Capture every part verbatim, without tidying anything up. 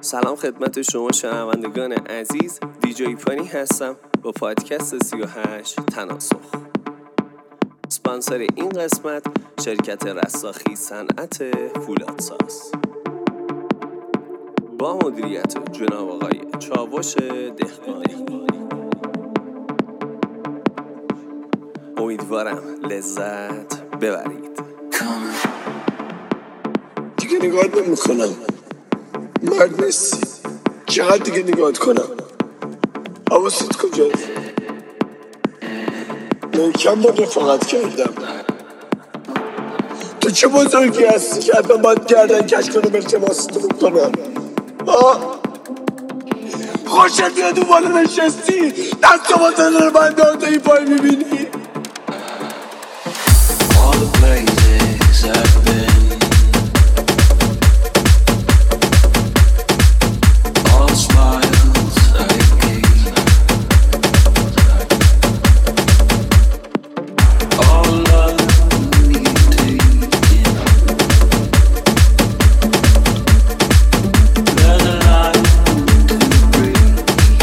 سلام خدمت شما شنوندگان عزیز، دیجی فانی هستم با پادکست سی و هشت تناسخ. اسپانسر این قسمت شرکت رستاخی صنعت فولادساز با مدیریت جناب آقای چاوش دهقانی. امیدوارم لذت ببرید. دیگه نگاهت نمی‌کنم، مرد نیستی. چقدر دیگه نگاهت کنم؟ حواست کجاست؟ من کم با رفاقت کردم. تو چه بزرگی هستی که حتما باید گردن کش کنم التماست بکنم؟ آه؟ خوشت میاد اون بالا نشستی دست و بازن رو من دارده ای پای میبینی؟ All the places I've been, all the smiles I gave, all love we've taken, there's a line to break.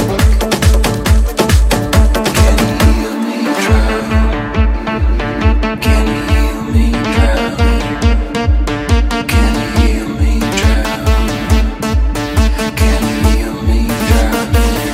Can you hear me drown? Can you hear me drown? Can you hear me drown? Can you hear me drown?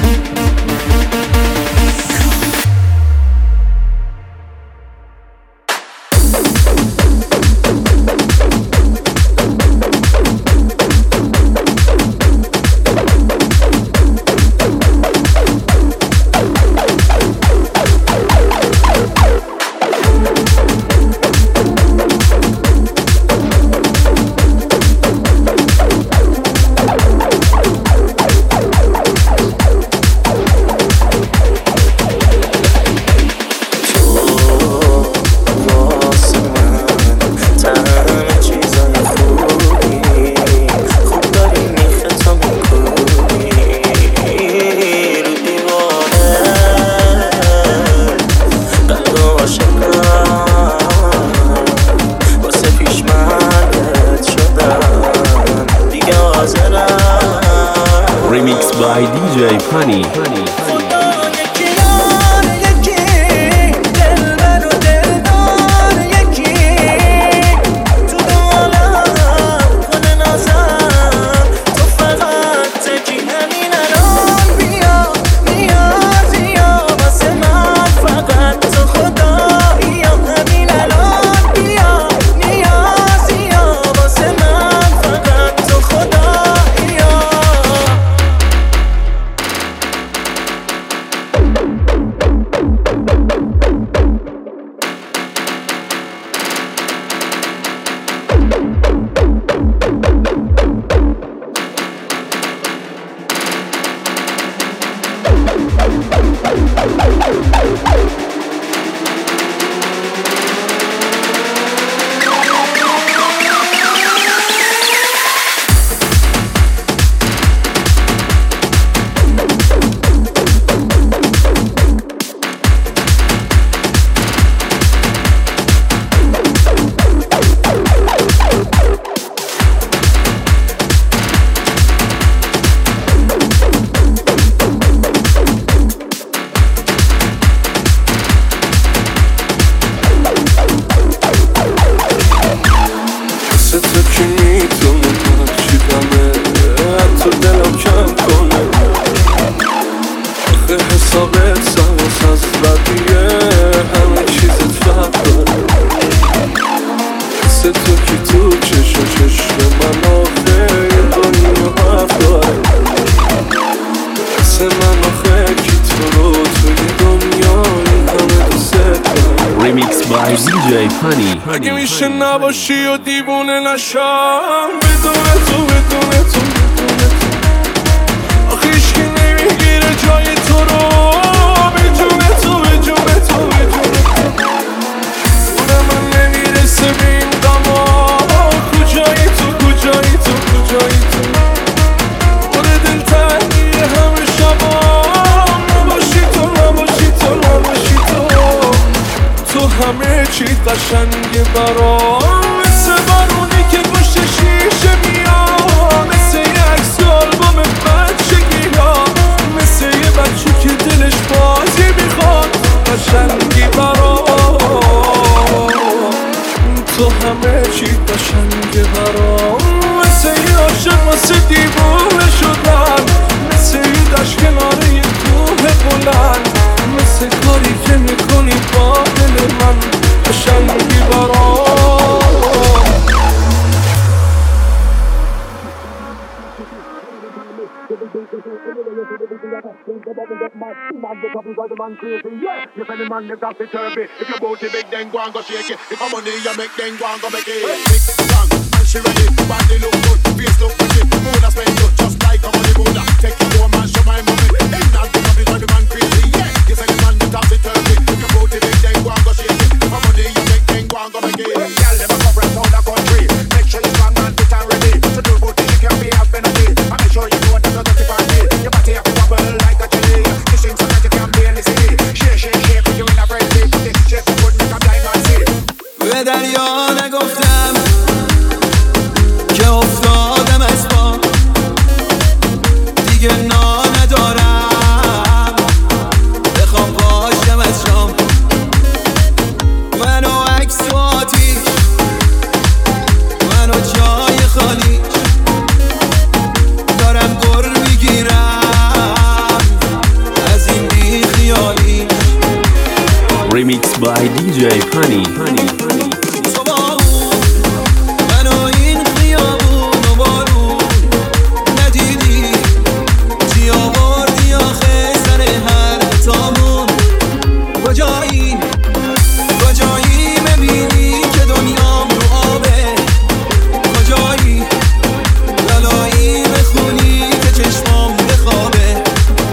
Remix by دیجی فانی. حسابت سواس از بدیه همه چیزت فرق داره. حس تو که تو چشم و چشم من آخه یه دنیا حرف داره. حس من آخه که تو رو توی دنیا این همه دوست داره. Remix by دیجی فانی. اگه میشه نباشی و دیوونه نشم بدون تو بدون تو بدون تو آخه هیچکی نمیگیره جای تو رو بدون تو بدون تو بدون تو خونه من نمیرسه به این غما کجایی تو کجایی تو کجایی تو پر دل تنگیه همه شبا نباشی تو نباشی تو نباشی تو تو همه چی قشنگه برام مثل بارونی که پشت شیشه عاشق واسه دیوونه شدن، مثل این دشت کنار یه کوه بلند، مثل کاری که میکنی با دل من قشنگی برام. If any man live that turvy, if your booty big, then go and go shake it. If I'm money you make, then go and go make it. Big bang, and she ready, body look good, face look pretty, mood I spend you just like a money Buddha. Take you home and show my mommy. Ain't not the top, it's the man crazy, yeah. If any man live that turvy, if your booty big, then go and go shake it. If I'm money you make, then go and go make it. Girl, them a cover around the country, make sure you're strong and fit and ready. So do booty, she can be half energy, and make sure you know what you're dirty party. Your body have to bubble like a jelly. Kissing so that you can barely see. Shake, shake, shake, you in a frenzy. Put this shit to put me a blind man see. به دریا نگفتم که افتادم از پا، دیگه نا ندارم بخوام باشم از شام. منو عکس و آتیش، منو جای خالی، دارم گر میگیرم از این بی خیالی. Remix by دی جی Pani. تو با اون منو این خیابون و بارون ندیدی، چی آوردی آخه سر هر تامون؟ کجایی کجایی ببینی که دنیام رو آبه؟ کجایی لالایی بخونی که چشمام بخوابه؟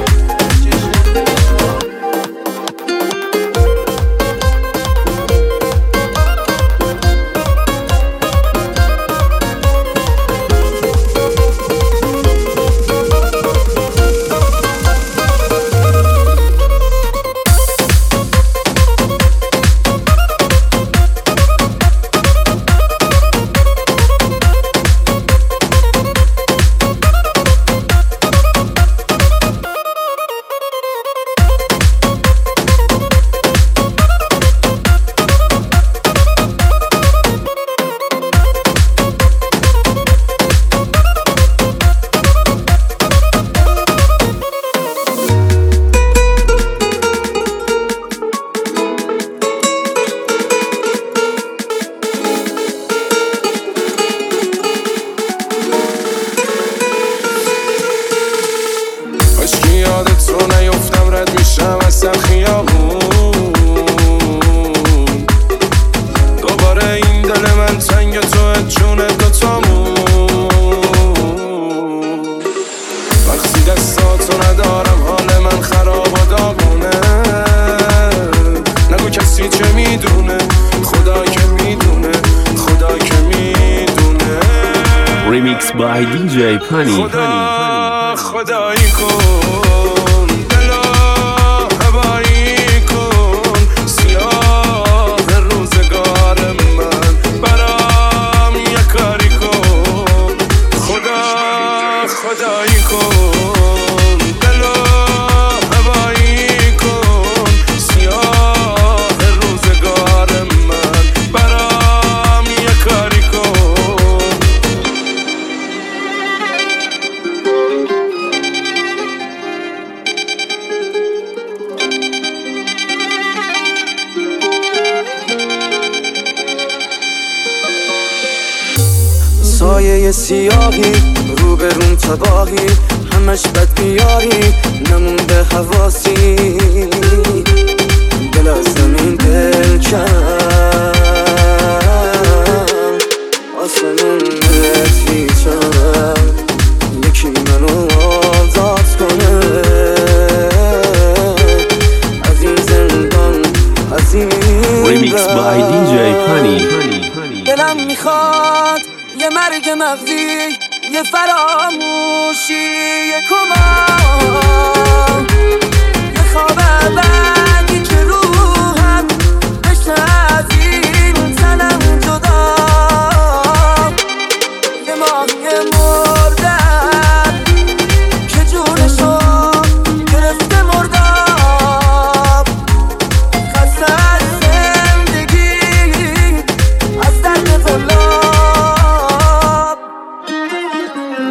Remix by دی جی Pani. خدا خدایی کن، دلا هوایی کن، سیاه روزگار من برام یه کاری کن. خدا خدایی کن، دلا هوایی کن، سیاه روزگار من برام یه کاری کن. سایه سیاهی رو به روم تباهی، همش بد بیاری نمونده حواسی، دل از زمین دل کم آسمون نتیجم، یکی منو آزاد کنه از این زندان، از این Remix by دی جی Pani. دلم میخواد یه مرگ مغزی، یه فراموشی، یه کمان، یه خواب ابدی که روحم بشه از این تنم جدا، یه ماهی مردم که جونشو گرفته مردم، خسته از زندگی، از درد فلاب.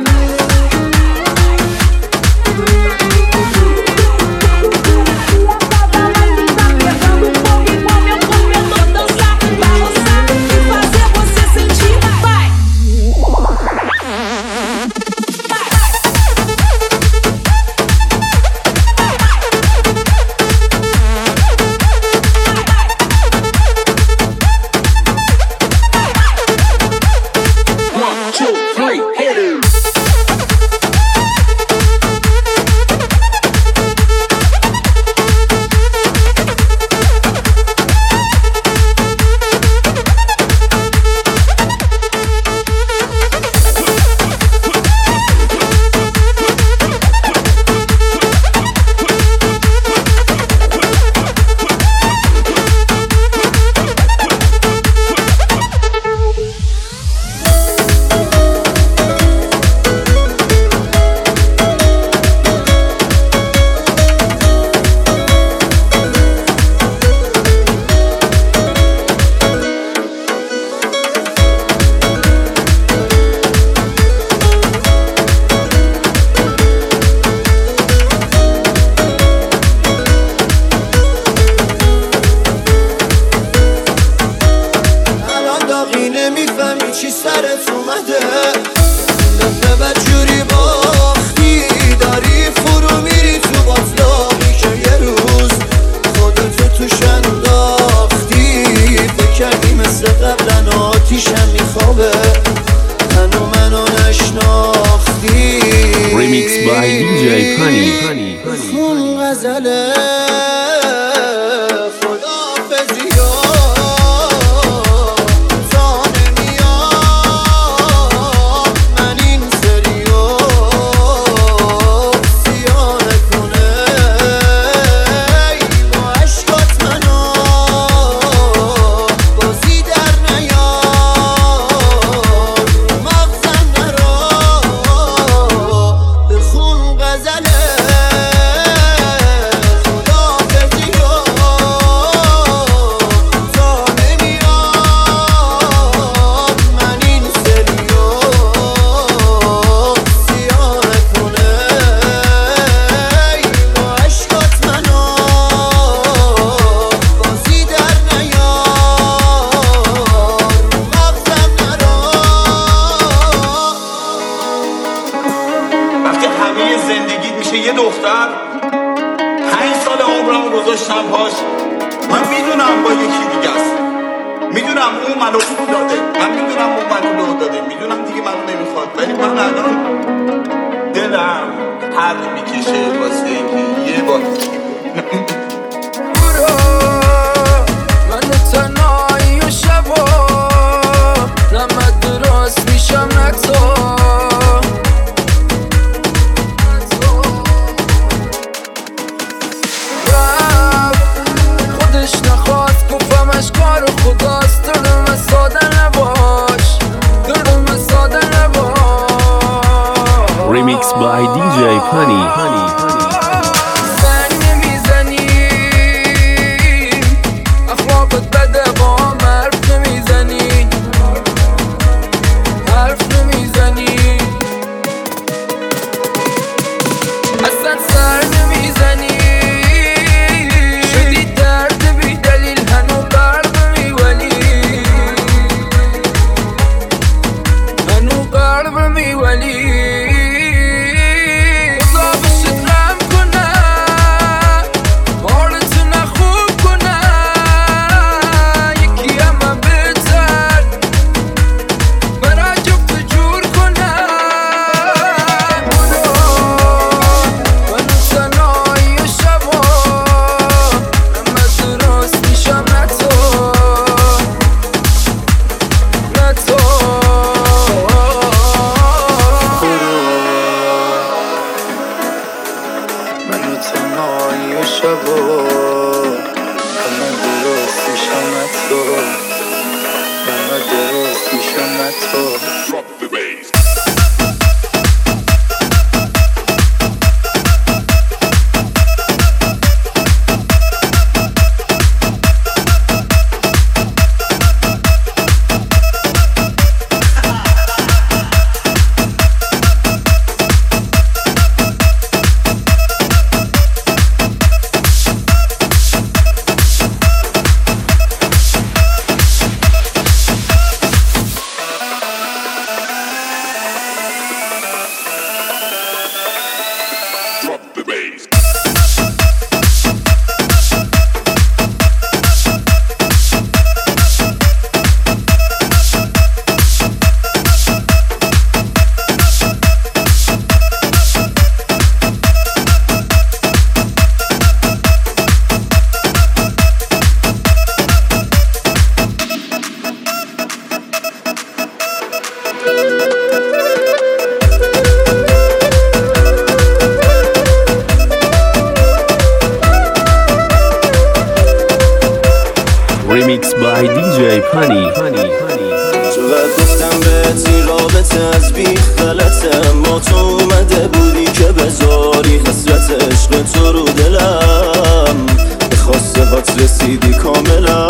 Remix by دی جی Pani. چقدر گفتم بهت این رابطه از بیخ غلطه، اما تو اومده بودی که بذاری حسرت عشق تو رو دلم، به خواسته هات رسیدی کاملا.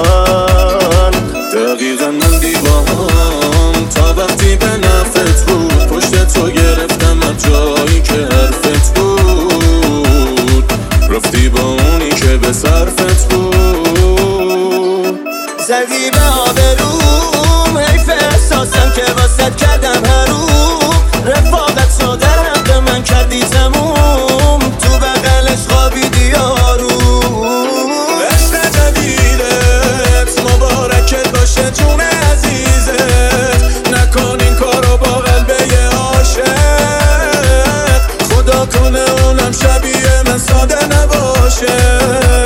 دقیقا من دیوام تا وقتی به نفت بود، پشت تو گرفتم از جایی که حرفت بود، رفتی با اونی که به صرفت بود. زدی به آبروم، حیف احساسم که واسد کردم حروم، رفاقت تو در حق من کردی تموم، تو بغلش خوابیدی یارو. عشق جدیدت مبارکت باشه جون عزیزت، نکن این کارو با قلبه عاشق، خدا کنه اونم شبیه من ساده نباشه.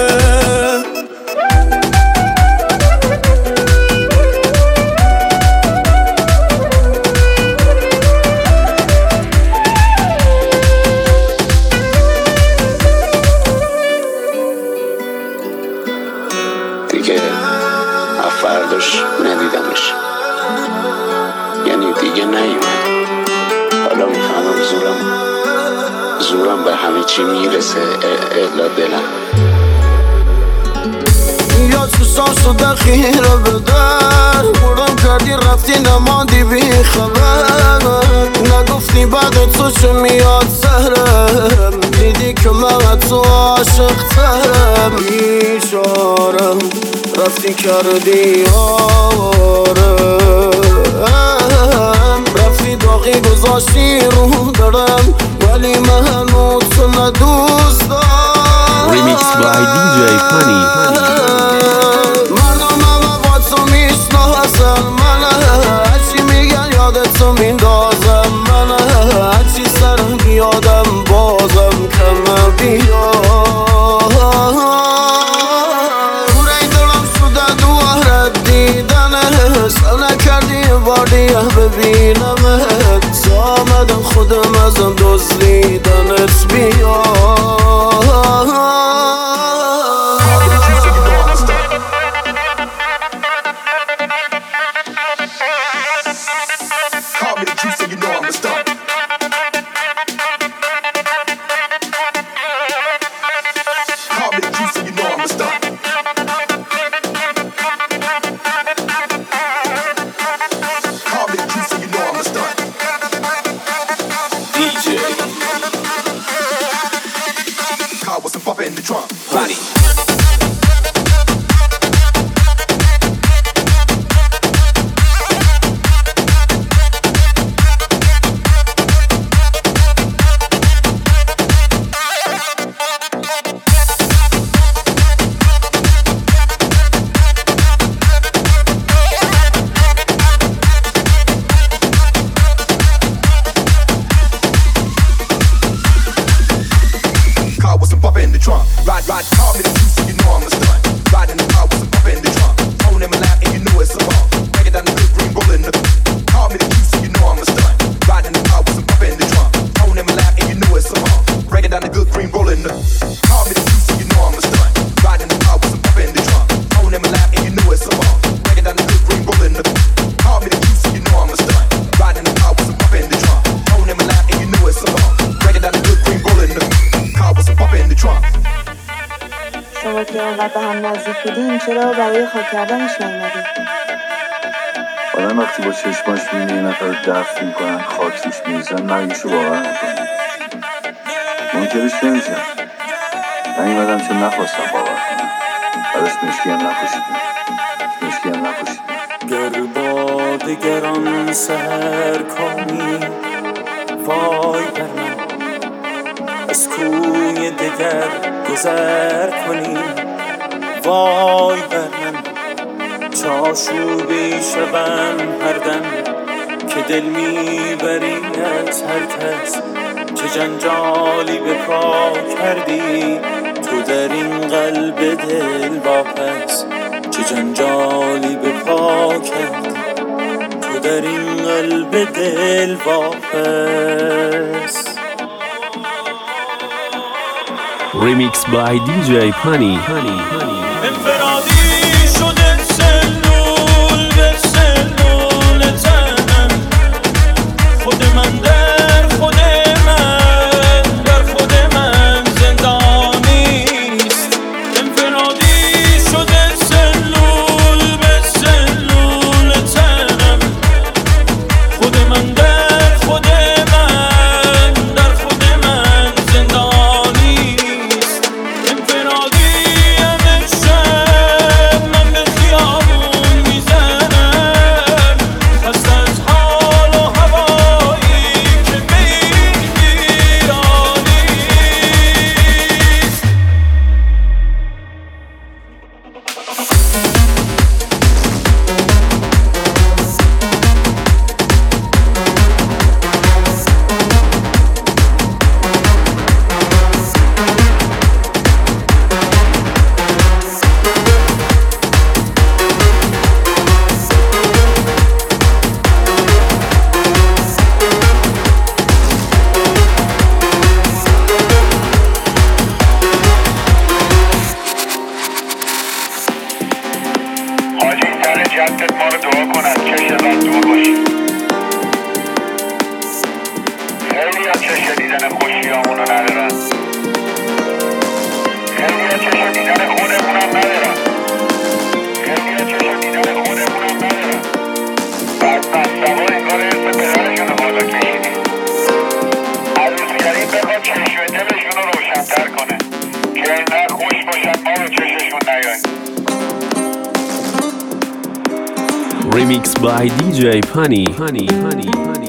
دیگه فرداش ندیدمش، یعنی دیگه نیومد. حالا میفهمم زورم زورم به همه چی میرسه، الا دلم. یا تو ساس و دخیره به در بودم کردی رفتی نماندی بی خبر، نگفتی بعد تو چه میاد سهرم، دیدی که من تو عاشق ترم. بیچارم رفتی کردی آرم، رفتی داغی گذاشتی رو دارم، ولی من هنوز تو ندوست دارم. Remix by دی جی Pani. مردم همه با تو میشناسن، من هرچی میگن یادتو میندازم، من هرچی سرم یادم بازم کمه بیا. روی دلم شده دواره دیدنه، سر نکردی بار دیگه ببینمت، زامدم خودم ازم دزدیدنت بیا. Call me the juice and you know I'm a star. Call me the juice and you know I'm a star. Call me the juice and you know I'm a star. دی جی Car with some pop in the trunk. Pani. Car with some pop in the trunk. Ride, ride, call me the juice and you know I'm a stunt. Ride in the car with some pop in the trunk. Tone him a lap and you know it's a bump. Break it down the good green rollin' the. Call me the juice and you know I'm a stunt. Ride in the car with some pop in the trunk. Tone him a lap and you know it's a bump. Break it down the good green rollin' the. Call me the juice and you know I'm a stunt. Ride in the car with some pop in the trunk. Tone him a lap and you know it's a bump. Break it down the good green rollin' the. Call me the juice and you know I'm a stunt. Ride in the car with some pop in the trunk. Tone him a lap and you know it's a bump. Break it down the good green rollin' the. Car with some pop in the trunk. شما که اینقدر به هم نزدیک بودین، چرا برای خاک کردنش نیومدید؟ آدم وقتی با چشماش می‌بینه یه نفر دفن میکنن، خاک روش می‌ریزن، مرگشو باور میکنه. منکرش نمیشم، نیومدم چون نخواستم باور کنم. براش مشکی هم نپوشیدم، مشکی هم نپوشیدم. گر با دگران سحر کنی، وای بر من از کوی دگر گذر کنی، وای بر من چاشوبی شوم هر دم که دل میبری از هر کس، چه جنجالی به پا کردی تو در این قلب دل واپس، چه جنجالی به پا کردی تو در این قلب دل واپس. Remix by دی جی Pani. انفرادی شده چشم دیدن خوشیامونو ندارن خیلیا چشم دیدن خودمونم ندارن خیلیا چشم دیدن خودمونم ندارن بعد مستوار انگار ارث پدرشونو بالا کشیدی عروس کریم بخواد چشم دلشونو روشن‌تر کنه که اینقدر خوش باشن ما رو چششون نیاین. Remix by دی جی Funny. Funny, funny, funny.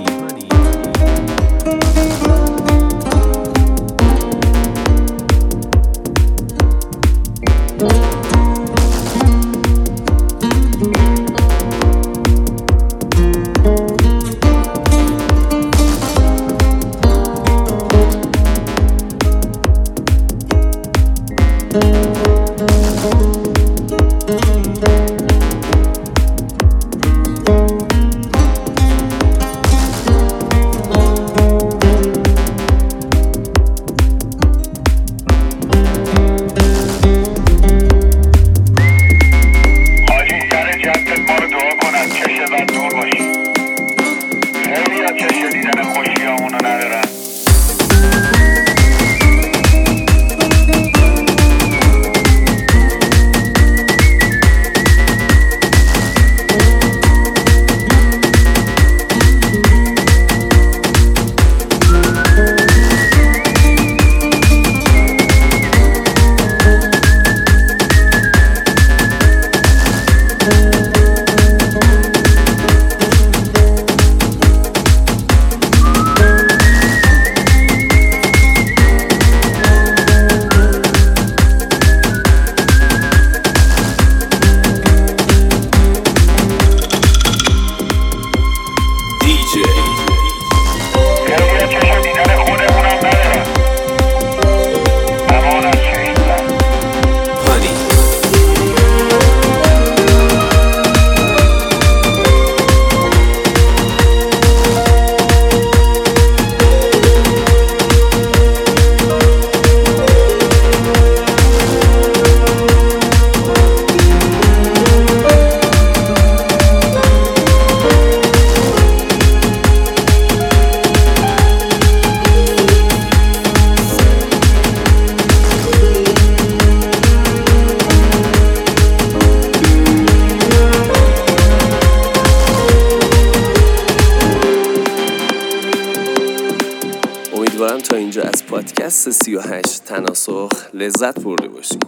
امیدوارم تا اینجا از پادکست سی و هشت تناسخ لذت برده باشید.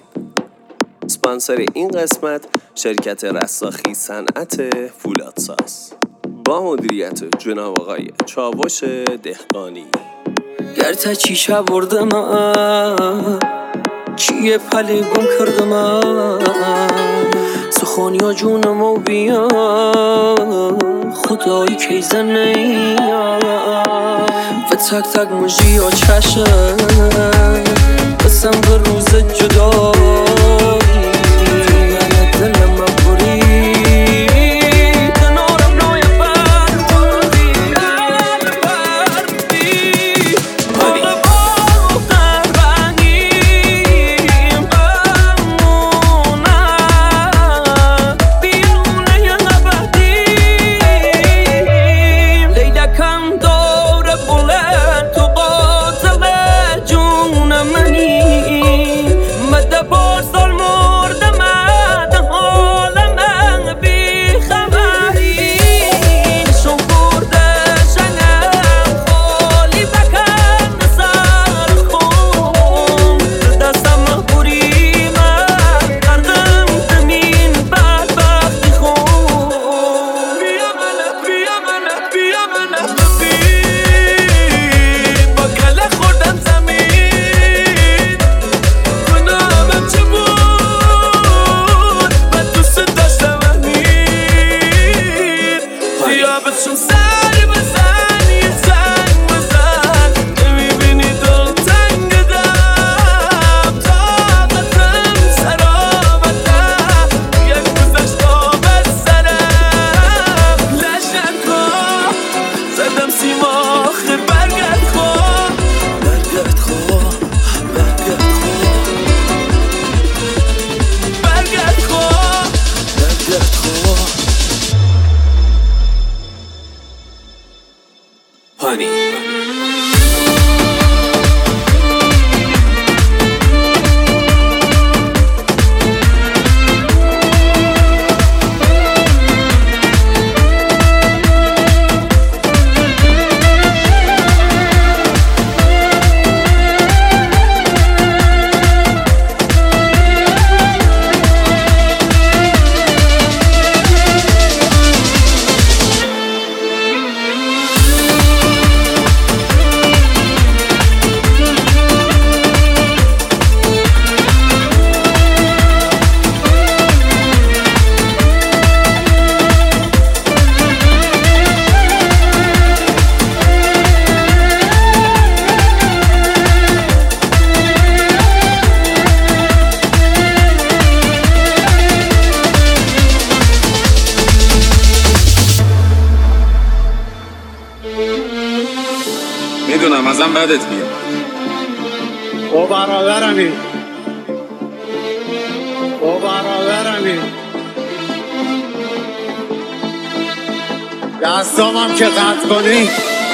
اسپانسر این قسمت شرکت رستاخی صنعت فولادساز با مدیریت جناب آقای چاوش دهقانی. گرتا چیشا بردم چیه پلی گم کردم سخونیا جونمو بیا خدایی کی زنی و تک تک مجی و چشه بسم به روز جدایی دلم مبوری کنارم نوی بردی بردی بابا در بنگیم بمونه بیرونه یا نبردیم لیلکم دور بلند تو قاتل جون منی مده بار سال مرده مده حال من بی خبری نشون برده شنم خالی بکن سر خون دستم مخبوری من کردم زمین بدبختی خون بیا منه بیا منه بیا منه ببین با گله خوردم زمین گناهم چه بود من دوست داشتم امین دیابتشون سری بزن یه زنگ بزن نمیبینی دلتنگ دم طاقتم سرابتم یک گذشت آب از سرم لشن کن زدم سیما آخر برگرد کن برگرد کن برگرد کن برگرد کن برگرد کن Honey. میدونم ازم بدت میاد. او برادرمی او برادرمی دستامم که قطع کنی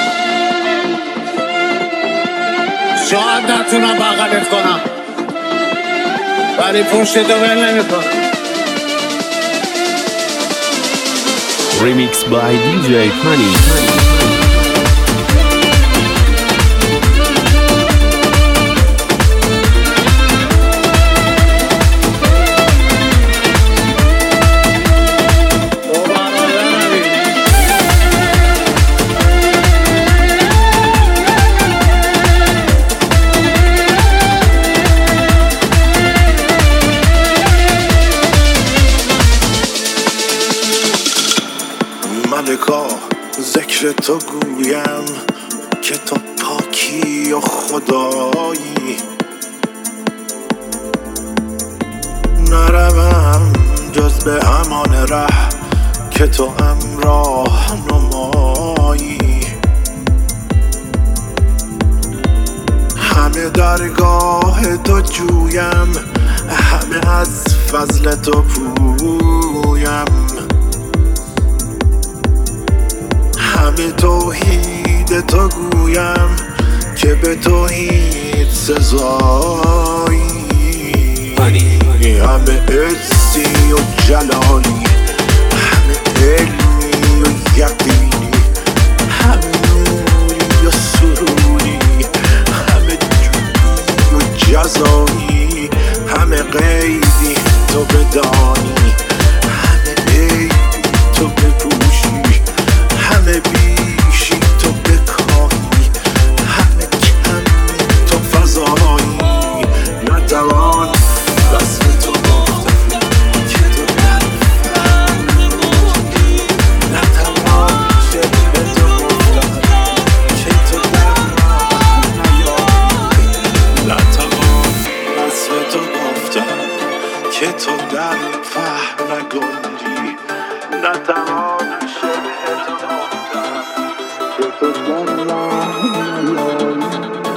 شاید نتونم بغلت کنم ولی پشتتو ول نمی‌کنم. Remix by دی جی Funny. ملکا ذکر تو گویم که تو پاکی و خدایی، نروم جز به همان ره که تو همراه نمایی. همه درگاه تو جویم، همه از فضل تو پویم، همه توحید تو گویم که به توحید سزایی. همه عزی و جلالی، همه علمی و یقینی، همه نوری و سروری، همه جوری و جزایی، همه غیبی تو بدانی، همه عیبی تو بپوشی، همه بیشی تو بکاهی، همه کمی تو فضایی. نتوان وصف تو گفتم که تو در فهم نمودی، نتوان شبه تو گفتم که تو در راه نیایی، نتوان وصف تو گفتم که تو در فهم نگنجی، نتوان شبه تو گفتم که تو در راه نیایی.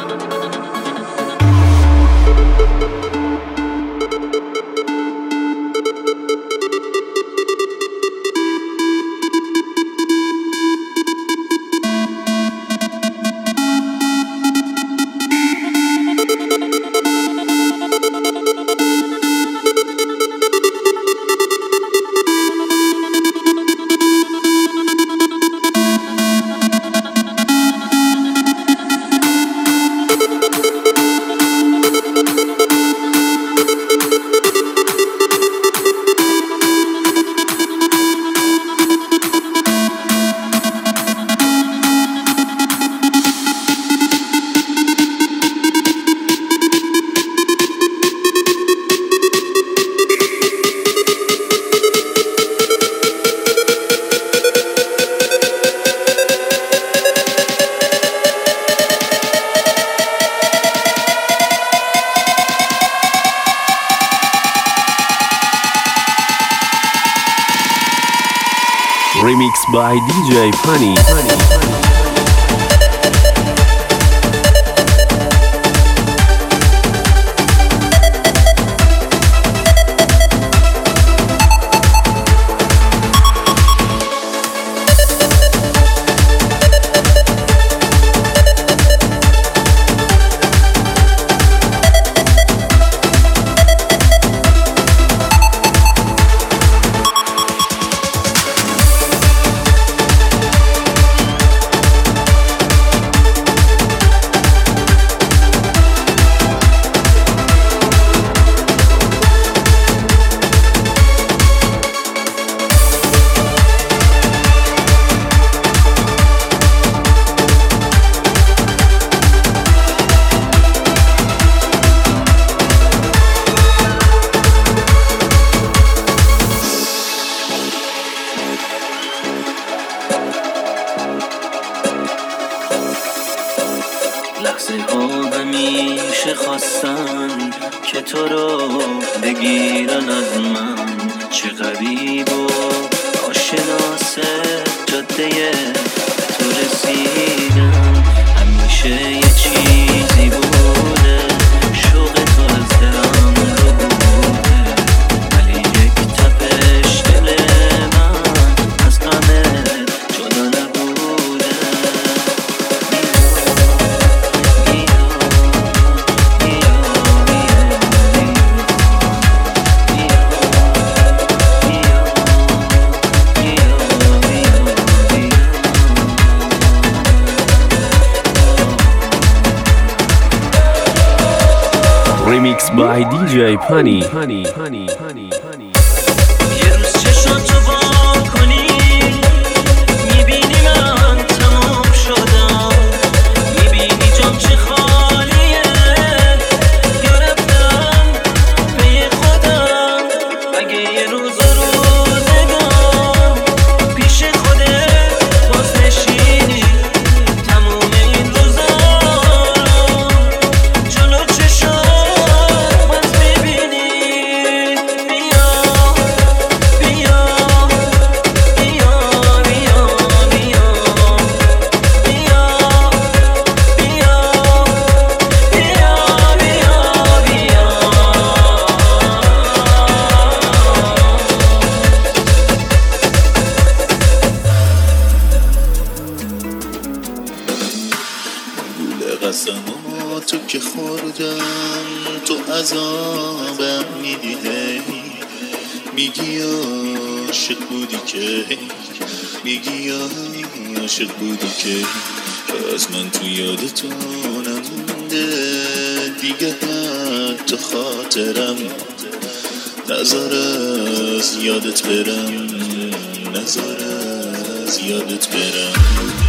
Remix by دی جی Funny. لحظه ها همیشه خواستن که تو رو بگیرن از من، چه غریب و ناشناس جاده تو رسیدم. همیشه همیشه یه چیزی بوده، شوق تو از دلم رو بوده، ولی یک تپش دل من از غمت جدا نبوده. Remix by دی جی Pani. Pani, Pani, Pani, Pani. یه روز چشاتو وا کنی میبینی من تمام شدم، میبینی جام چه خالیه، یا رفتم پی خودم. اگه یه روز روزگار پیش خودت باز نشینی، تموم این روزا جلو چشات قسماتو که خوردم تو عذابم میدی، میگی عاشق بودی که، میگی عاشق بودی که از من تو یادتو نمونده دیگه، حتی خاطرم نذار از یادت برم، نذار از یادت برم.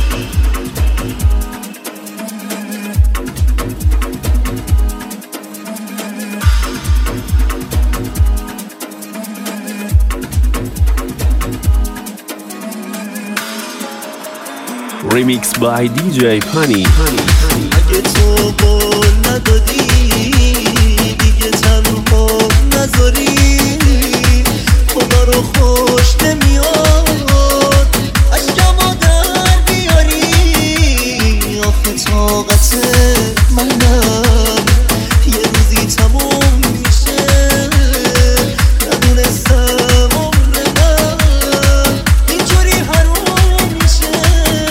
Remix by دی جی Pani. اگه تو قول ندادی دیگه تنها نذاری، خدا رو خوش نمیاد اشکمو در بیاری. آخه طاقت منم یه روزی تموم میشه، ندونستم عمر من اینجوری حروم میشه.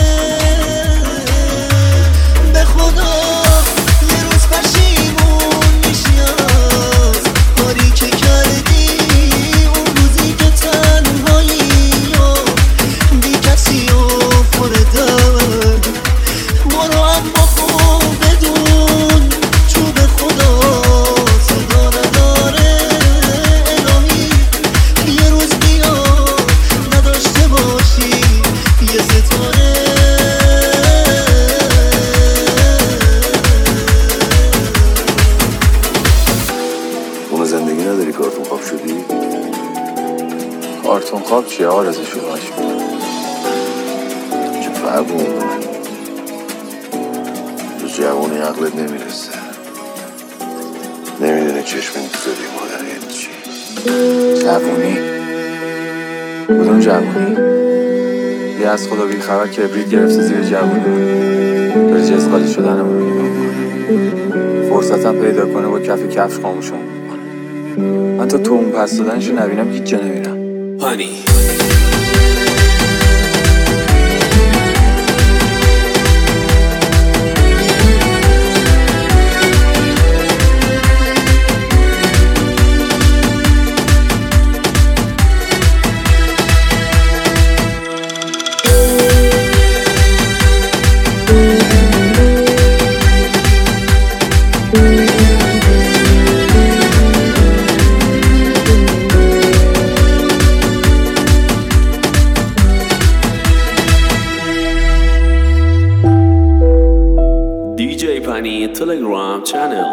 به خدا یه روز پشیمون میشی از کاری که کردی، اون روزی که تنهایی و بی کسی و پردن. برو اما خوب بدون چوب خدا صدا نداره، الهی یه روز بیاد نداشته باشی یه ستاره. اون زندگی نداری کارتون خواب شدی؟ کارتون خواب چیه؟ آرزو شدهاش چه فرق اون من تو جوانی عقلت نمیرسه، نمیدونه چشم انتظاری مادریت چی. جوانی؟ کدوم جوانی؟ یه از خدا بی خبر کبریت گرفته زیر جوانی داری جزغالی شدنمون رو نگاه میکنه، فرصتم پیدا کنه با کف کفش خاموشم میکنه. من تا تو اون پس دادنشو نبینم هیچ جا نمیرم. Pani. دی جی Pani Telegram channel.